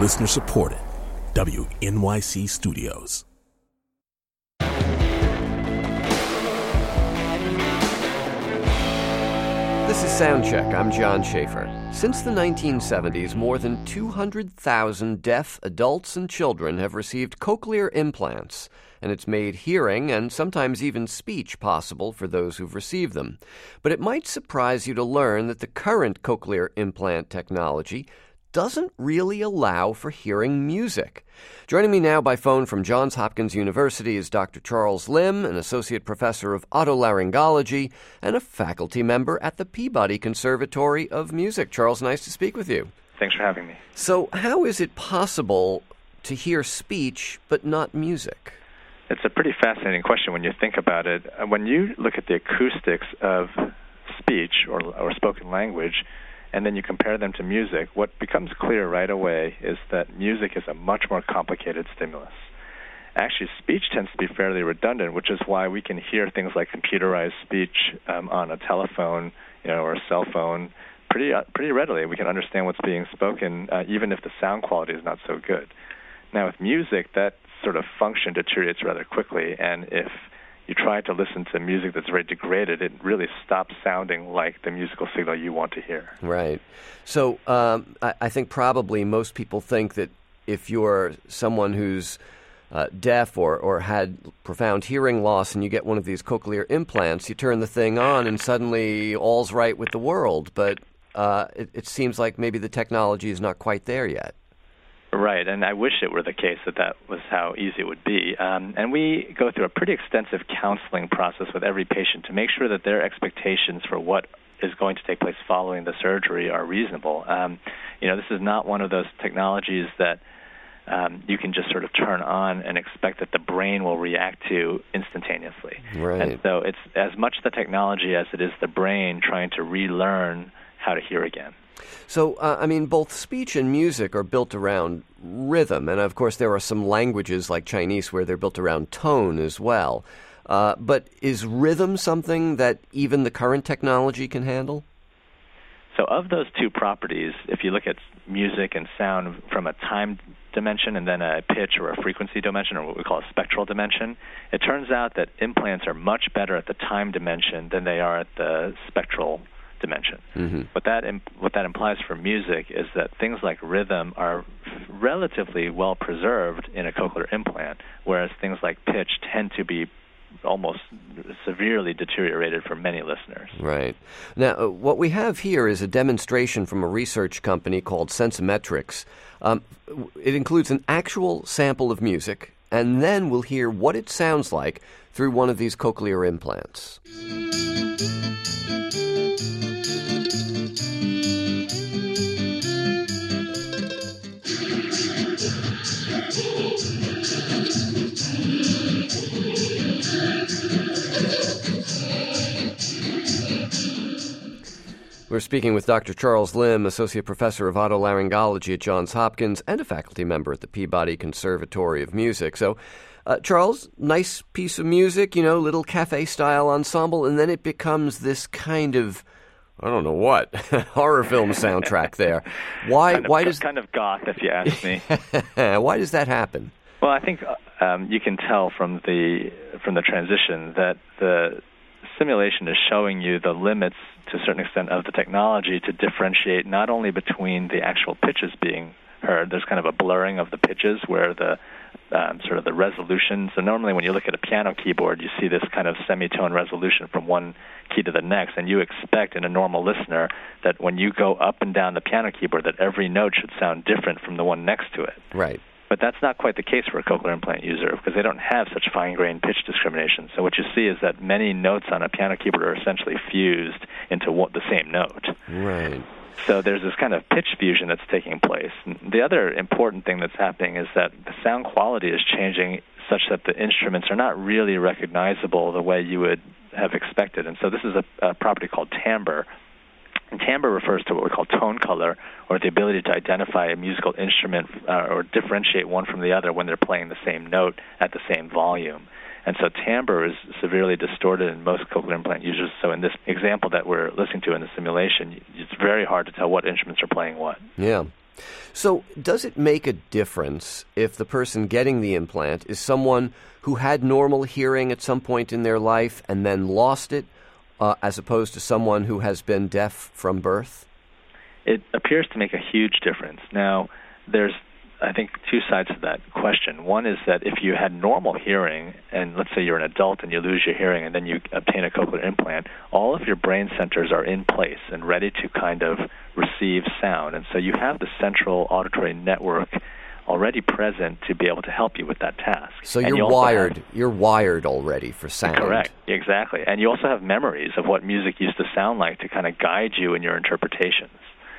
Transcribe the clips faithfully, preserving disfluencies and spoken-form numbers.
Listener supported. W N Y C Studios. This is Soundcheck. I'm John Schaefer. Since the nineteen seventies, more than two hundred thousand deaf adults and children have received cochlear implants, and it's made hearing and sometimes even speech possible for those who've received them. But it might surprise you to learn that the current cochlear implant technology doesn't really allow for hearing music. Joining me now by phone from Johns Hopkins University is Doctor Charles Lim, an associate professor of otolaryngology and a faculty member at the Peabody Conservatory of Music. Charles, nice to speak with you. Thanks for having me. So how is it possible to hear speech but not music? It's a pretty fascinating question when you think about it. When you look at the acoustics of speech or, or spoken language, and then you compare them to music, what becomes clear right away is that music is a much more complicated stimulus. Actually, speech tends to be fairly redundant, which is why we can hear things like computerized speech um, on a telephone, you know, or a cell phone pretty uh, pretty readily. We can understand what's being spoken, uh, even if the sound quality is not so good. Now, with music, that sort of function deteriorates rather quickly, and if you try to listen to music that's very degraded, it really stops sounding like the musical signal you want to hear. Right. So um, I, I think probably most people think that if you're someone who's uh, deaf or, or had profound hearing loss and you get one of these cochlear implants, you turn the thing on and suddenly all's right with the world. But uh, it, it seems like maybe the technology is not quite there yet. Right, and I wish it were the case that that was how easy it would be. Um, and we go through a pretty extensive counseling process with every patient to make sure that their expectations for what is going to take place following the surgery are reasonable. Um, you know, this is not one of those technologies that um, you can just sort of turn on and expect that the brain will react to instantaneously. Right. And so it's as much the technology as it is the brain trying to relearn how to hear again. So, uh, I mean, both speech and music are built around rhythm, and of course there are some languages like Chinese where they're built around tone as well. Uh, but is rhythm something that even the current technology can handle? So of those two properties, if you look at music and sound from a time dimension and then a pitch or a frequency dimension, or what we call a spectral dimension, it turns out that implants are much better at the time dimension than they are at the spectral dimension. Mm-hmm. What that imp- what that implies for music is that things like rhythm are relatively well preserved in a cochlear implant, whereas things like pitch tend to be almost severely deteriorated for many listeners. Right. Now, uh, what we have here is a demonstration from a research company called Sensimetrics. Um, it includes an actual sample of music, and then we'll hear what it sounds like through one of these cochlear implants. We're speaking with Doctor Charles Lim, Associate Professor of Otolaryngology at Johns Hopkins and a faculty member at the Peabody Conservatory of Music. So, uh, Charles, nice piece of music, you know, little cafe-style ensemble, and then it becomes this kind of, I don't know what, horror film soundtrack there. Why? Kind of, why does kind of goth, if you ask me. Why does that happen? Well, I think um, you can tell from the from the transition that the simulation is showing you the limits, to a certain extent, of the technology to differentiate not only between the actual pitches being heard. There's kind of a blurring of the pitches where the um, sort of the resolution. So normally when you look at a piano keyboard, you see this kind of semitone resolution from one key to the next, and you expect in a normal listener that when you go up and down the piano keyboard that every note should sound different from the one next to it. Right. But that's not quite the case for a cochlear implant user because they don't have such fine-grained pitch discrimination. So what you see is that many notes on a piano keyboard are essentially fused into what, the same note. Right. So there's this kind of pitch fusion that's taking place. And the other important thing that's happening is that the sound quality is changing such that the instruments are not really recognizable the way you would have expected. And so this is a, a property called timbre. And timbre refers to what we call tone color, or the ability to identify a musical instrument uh, or differentiate one from the other when they're playing the same note at the same volume. And so timbre is severely distorted in most cochlear implant users. So in this example that we're listening to in the simulation, it's very hard to tell what instruments are playing what. Yeah. So does it make a difference if the person getting the implant is someone who had normal hearing at some point in their life and then lost it, uh, as opposed to someone who has been deaf from birth? It appears to make a huge difference. Now, there's, I think, two sides to that question. One is that if you had normal hearing, and let's say you're an adult and you lose your hearing and then you obtain a cochlear implant, all of your brain centers are in place and ready to kind of receive sound. And so you have the central auditory network already present to be able to help you with that task. So and you're you wired. Have, you're wired already for sound. Correct, exactly. And you also have memories of what music used to sound like to kind of guide you in your interpretations.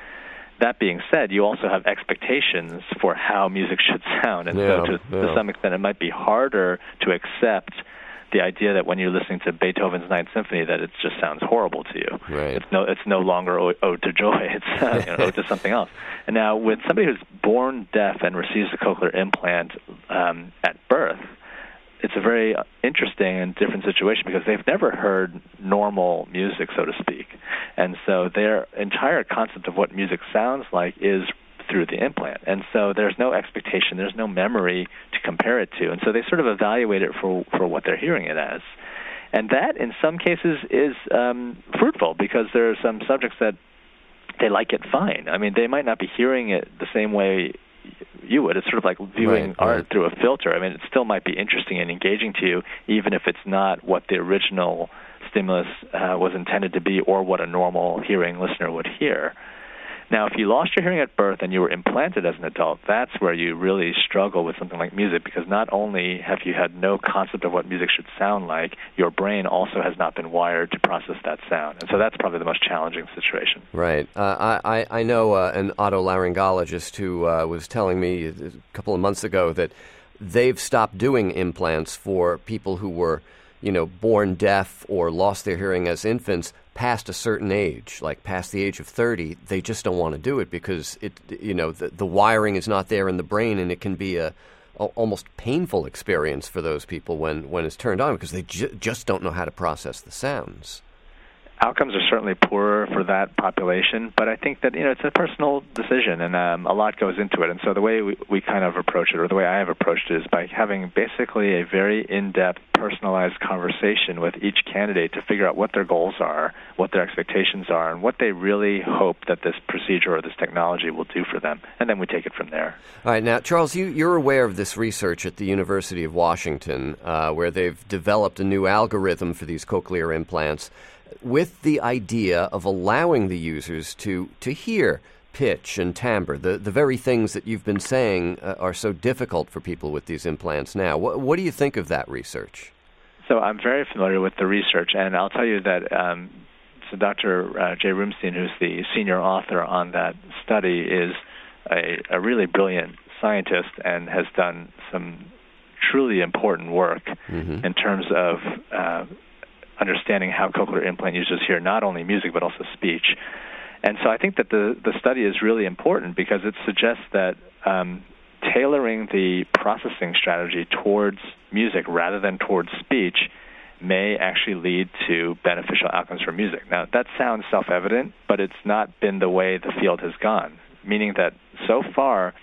That being said, you also have expectations for how music should sound, and yeah, so to, yeah. to some extent it might be harder to accept the idea that when you're listening to Beethoven's Ninth Symphony that it just sounds horrible to you. Right. It's no, it's no longer ode, ode to joy. It's uh, you know, ode to something else. And now, with somebody who's born deaf and receives a cochlear implant um, at birth, it's a very interesting and different situation because they've never heard normal music, so to speak. And so their entire concept of what music sounds like is through the implant. And so there's no expectation, there's no memory to compare it to. And so they sort of evaluate it for, for what they're hearing it as. And that, in some cases, is um, fruitful because there are some subjects that they like it fine. I mean, they might not be hearing it the same way you would. It's sort of like viewing right, art right. through a filter. I mean, it still might be interesting and engaging to you, even if it's not what the original stimulus uh, was intended to be or what a normal hearing listener would hear. Now, if you lost your hearing at birth and you were implanted as an adult, that's where you really struggle with something like music, because not only have you had no concept of what music should sound like, your brain also has not been wired to process that sound. And so that's probably the most challenging situation. Right. Uh, I, I know uh, an otolaryngologist who uh, was telling me a couple of months ago that they've stopped doing implants for people who were, you know, born deaf or lost their hearing as infants past a certain age, like past the age of thirty. They just don't want to do it because it, you know, the, the wiring is not there in the brain, and it can be a, a almost painful experience for those people when, when it's turned on because they ju- just don't know how to process the sounds. Outcomes are certainly poorer for that population, but I think that, you know, it's a personal decision, and um, a lot goes into it. And so the way we, we kind of approach it, or the way I have approached it, is by having basically a very in-depth, personalized conversation with each candidate to figure out what their goals are, what their expectations are, and what they really hope that this procedure or this technology will do for them. And then we take it from there. All right. Now, Charles, you, you're aware of this research at the University of Washington, uh, where they've developed a new algorithm for these cochlear implants, with the idea of allowing the users to, to hear pitch and timbre, the, the very things that you've been saying uh, are so difficult for people with these implants now. What, what do you think of that research? So I'm very familiar with the research, and I'll tell you that um, so Doctor Uh, Jay Rumstein, who's the senior author on that study, is a, a really brilliant scientist and has done some truly important work mm-hmm. in terms of uh, understanding how cochlear implant users hear not only music but also speech. And so I think that the, the study is really important because it suggests that um, tailoring the processing strategy towards music rather than towards speech may actually lead to beneficial outcomes for music. Now, that sounds self-evident, but it's not been the way the field has gone, meaning that so far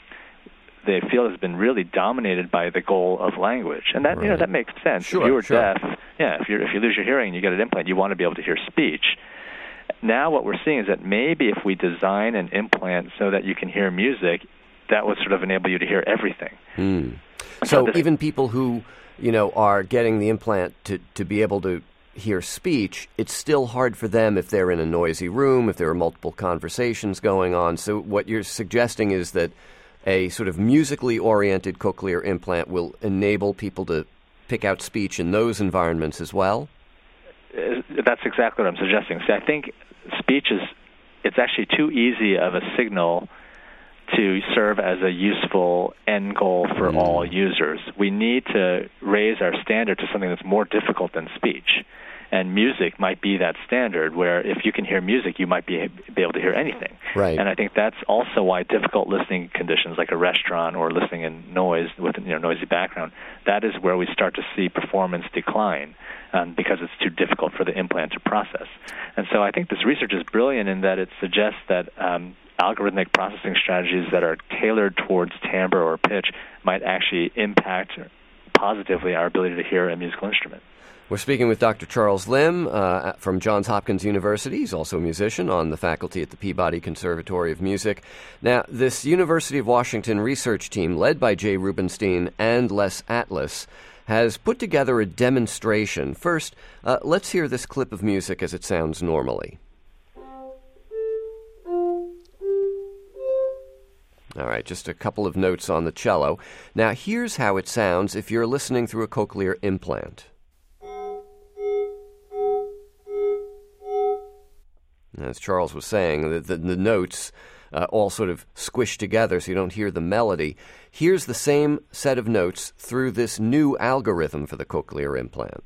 the field has been really dominated by the goal of language, and that right. you know that makes sense. Sure, if you were sure. deaf, yeah, if you if you lose your hearing and you get an implant, you want to be able to hear speech. Now, what we're seeing is that maybe if we design an implant so that you can hear music, that would sort of enable you to hear everything. Mm. So, so this, even people who you know are getting the implant to to be able to hear speech, it's still hard for them if they're in a noisy room, if there are multiple conversations going on. So, what you're suggesting is that a sort of musically oriented cochlear implant will enable people to pick out speech in those environments as well? That's exactly what I'm suggesting. See, I think speech is, it's actually too easy of a signal to serve as a useful end goal for mm. all users. We need to raise our standard to something that's more difficult than speech. And music might be that standard where if you can hear music, you might be, be able to hear anything. Right. And I think that's also why difficult listening conditions like a restaurant or listening in noise with you know noisy background, that is where we start to see performance decline um, because it's too difficult for the implant to process. And so I think this research is brilliant in that it suggests that um, algorithmic processing strategies that are tailored towards timbre or pitch might actually impact positively our ability to hear a musical instrument. We're speaking with Doctor Charles Lim uh, from Johns Hopkins University. He's also a musician on the faculty at the Peabody Conservatory of Music. Now, this University of Washington research team, led by Jay Rubenstein and Les Atlas, has put together a demonstration. First, uh, let's hear this clip of music as it sounds normally. All right, just a couple of notes on the cello. Now, here's how it sounds if you're listening through a cochlear implant. As Charles was saying, the, the, the notes uh, all sort of squish together so you don't hear the melody. Here's the same set of notes through this new algorithm for the cochlear implant.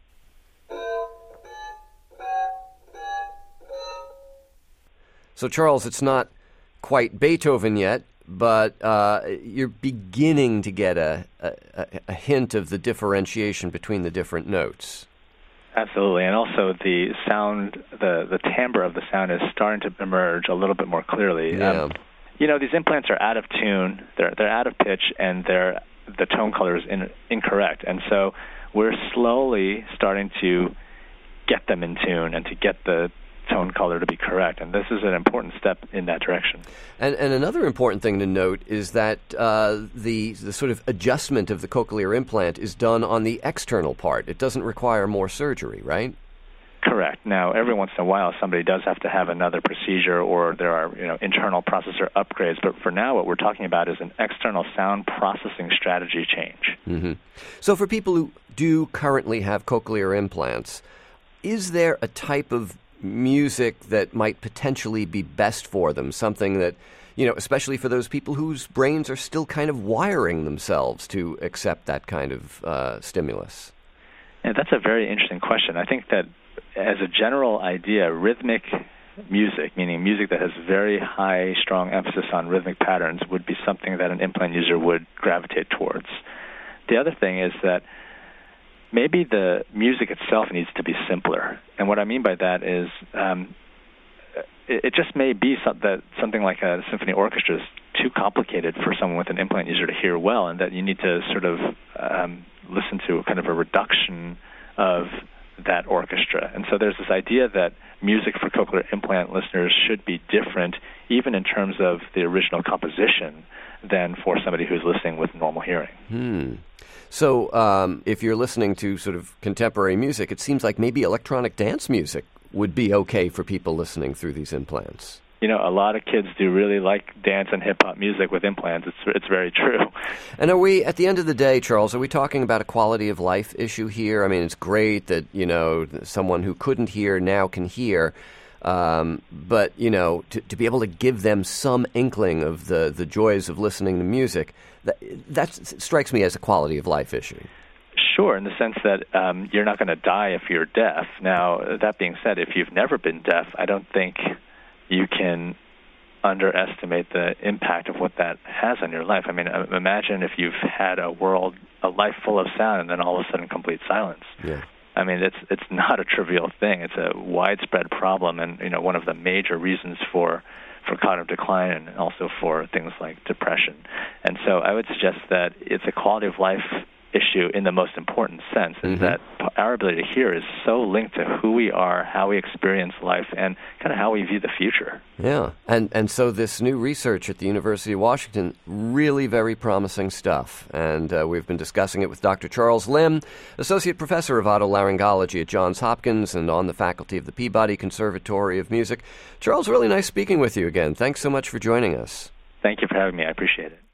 So, Charles, it's not quite Beethoven yet, but uh, you're beginning to get a, a, a hint of the differentiation between the different notes. Absolutely, and also the sound, the, the timbre of the sound is starting to emerge a little bit more clearly. Yeah. Um, you know, these implants are out of tune, they're they're out of pitch, and they're the tone color is in, incorrect. And so we're slowly starting to get them in tune and to get the tone color to be correct, and this is an important step in that direction. And, and another important thing to note is that uh, the the sort of adjustment of the cochlear implant is done on the external part. It doesn't require more surgery, right? Correct. Now, every once in a while, somebody does have to have another procedure, or there are you know internal processor upgrades. But for now, what we're talking about is an external sound processing strategy change. Mm-hmm. So, for people who do currently have cochlear implants, is there a type of music that might potentially be best for them, something that, you know, especially for those people whose brains are still kind of wiring themselves to accept that kind of uh, stimulus? Yeah, that's a very interesting question. I think that as a general idea, rhythmic music, meaning music that has very high, strong emphasis on rhythmic patterns, would be something that an implant user would gravitate towards. The other thing is that maybe the music itself needs to be simpler. And what I mean by that is um, it, it just may be some, that something like a symphony orchestra is too complicated for someone with an implant user to hear well, and that you need to sort of um, listen to kind of a reduction of that orchestra. And so there's this idea that music for cochlear implant listeners should be different, even in terms of the original composition, than for somebody who's listening with normal hearing. Hmm. So um, if you're listening to sort of contemporary music, it seems like maybe electronic dance music would be okay for people listening through these implants. You know, a lot of kids do really like dance and hip-hop music with implants. It's it's very true. And are we, at the end of the day, Charles, are we talking about a quality of life issue here? I mean, it's great that, you know, someone who couldn't hear now can hear. Um, but, you know, to, to be able to give them some inkling of the, the joys of listening to music, that, that strikes me as a quality of life issue. Sure, in the sense that um, you're not going to die if you're deaf. Now, that being said, if you've never been deaf, I don't think you can underestimate the impact of what that has on your life. I mean, imagine if you've had a world, a life full of sound, and then all of a sudden complete silence. Yeah. I mean, it's it's not a trivial thing. It's a widespread problem, and you know, one of the major reasons for for cognitive decline and also for things like depression. And so, I would suggest that it's a quality of life issue in the most important sense, is mm-hmm. that our ability to hear is so linked to who we are, how we experience life, and kind of how we view the future. Yeah, and and so this new research at the University of Washington, really very promising stuff. And uh, we've been discussing it with Doctor Charles Lim, Associate Professor of Otolaryngology at Johns Hopkins and on the faculty of the Peabody Conservatory of Music. Charles, really nice speaking with you again. Thanks so much for joining us. Thank you for having me. I appreciate it.